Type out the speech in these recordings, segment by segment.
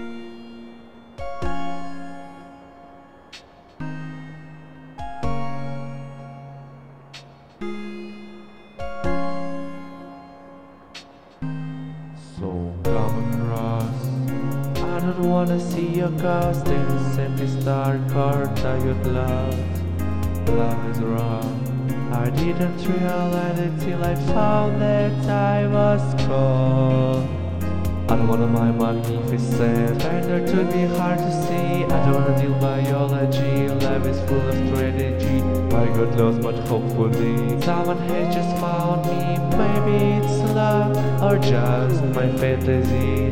So come across. I don't wanna see your ghost in the simply star card tired love. Love is wrong. I didn't realize it till I found that I was caught. I don't wanna my magnificent vendor to be hard to see. I don't wanna deal biology. Life is full of strategy. I got lost but hopefully someone has just found me. Maybe it's love or just my fantasy.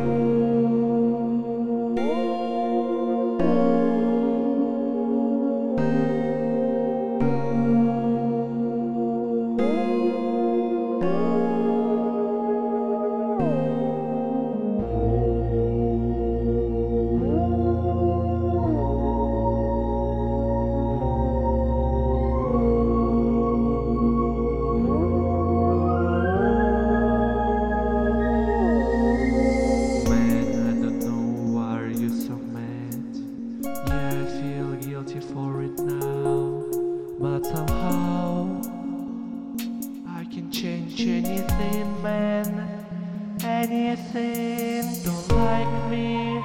For it now, but somehow I can change anything, man. Anything. Don't like me,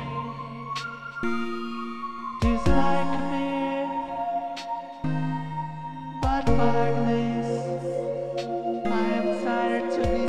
dislike me, but fuck this. I am tired to be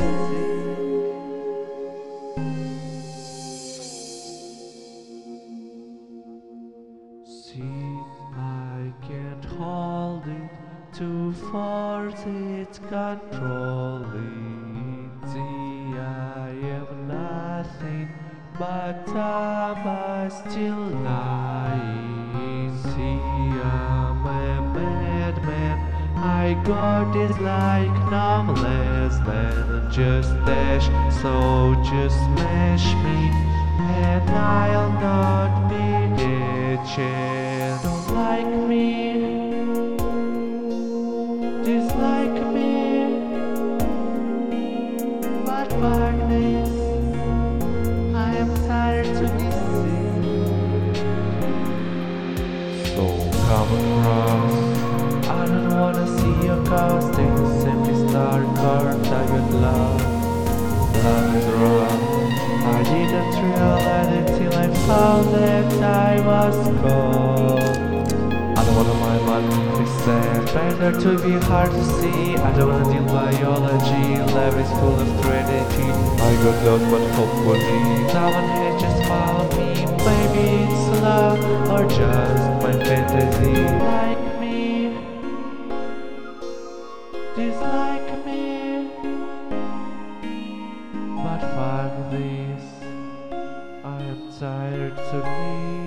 sick. See, I can't hold it, to force it, control it. See, I am nothing, but I'm still lying. See, I'm a madman, I got it like no less than just dash. So just smash me, and I'll not be dead. Don't like me, dislike me, but fuck this. I am tired to be sick. So come across. I don't wanna see your ghost in the simply star card tired love. Love is wrong. I didn't realize it till I found that I was caught. I don't wanna mind what they said, better to be hard to see. I don't wanna deal biology, life is full of strategy. I got lost but hopefully someone has just found me. Maybe it's love or just my fantasy. Like me, dislike me, but fuck this. I am tired to be